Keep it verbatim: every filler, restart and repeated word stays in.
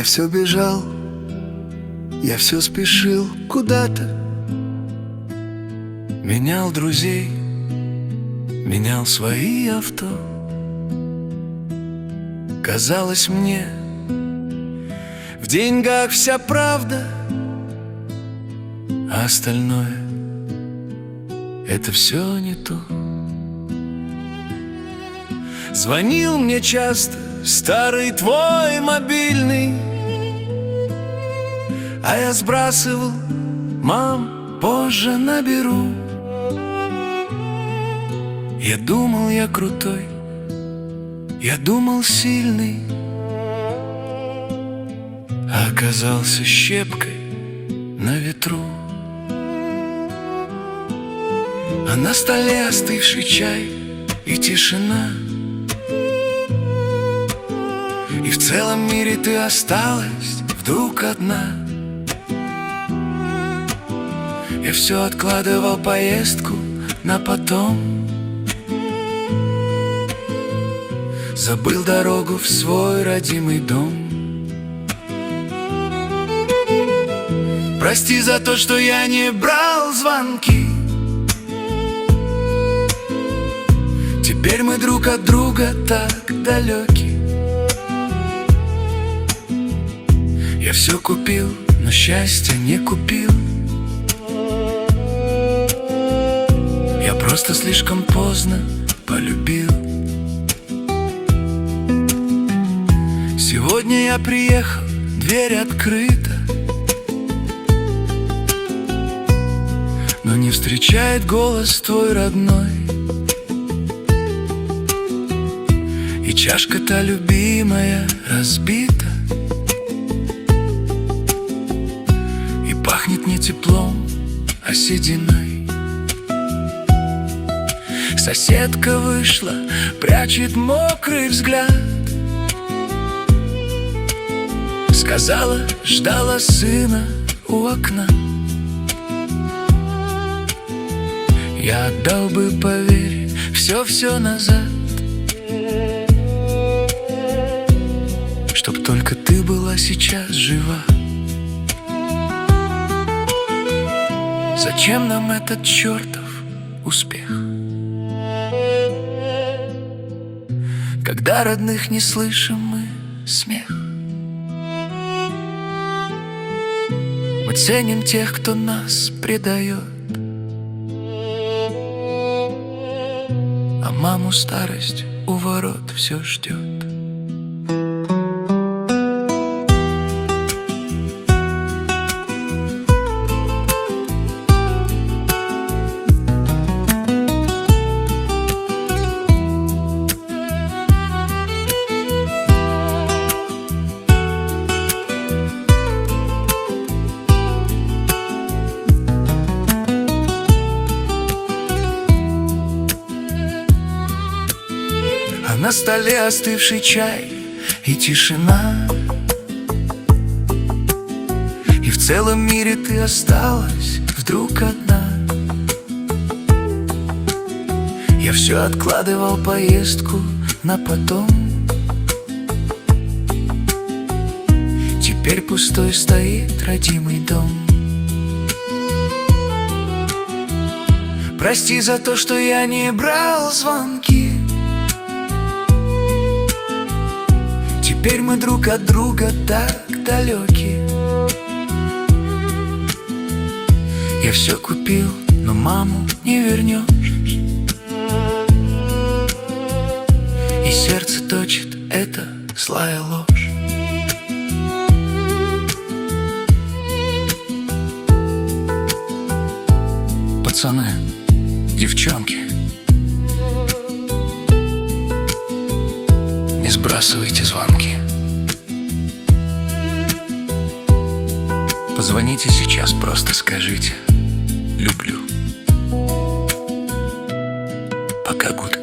Я все бежал, я все спешил куда-то, менял друзей, менял свои авто. Казалось мне, в деньгах вся правда, а остальное — это все не то. Звонил мне часто старый твой мобильный, а я сбрасывал: мам, позже наберу. Я думал, я крутой, я думал, сильный, а оказался щепкой на ветру. А на столе остывший чай и тишина, и в целом мире ты осталась вдруг одна. Я все откладывал поездку на потом, забыл дорогу в свой родимый дом. Прости за то, что я не брал звонки. Теперь мы друг от друга так далеки. Я все купил, но счастья не купил. Я просто слишком поздно полюбил. Сегодня я приехал, дверь открыта, но не встречает голос твой родной. И чашка та любимая разбита, и пахнет не теплом, а сединой. Соседка вышла, прячет мокрый взгляд, сказала, ждала сына у окна. Я отдал бы, поверь, все-все назад, чтоб только ты была сейчас жива. Зачем нам этот чертов успех, когда родных не слышим мы смех? Мы ценим тех, кто нас предает, а маму старость у ворот все ждет. А на столе остывший чай и тишина, и в целом мире ты осталась вдруг одна. Я все откладывал поездку на потом, теперь пустой стоит родимый дом. Прости за то, что я не брал звонки. Теперь мы друг от друга так далеки. Я все купил, но маму не вернешь, и сердце точит эта злая ложь. Пацаны, девчонки, не сбрасывайте звонки. Позвоните сейчас, просто скажите: люблю. Пока, гуд.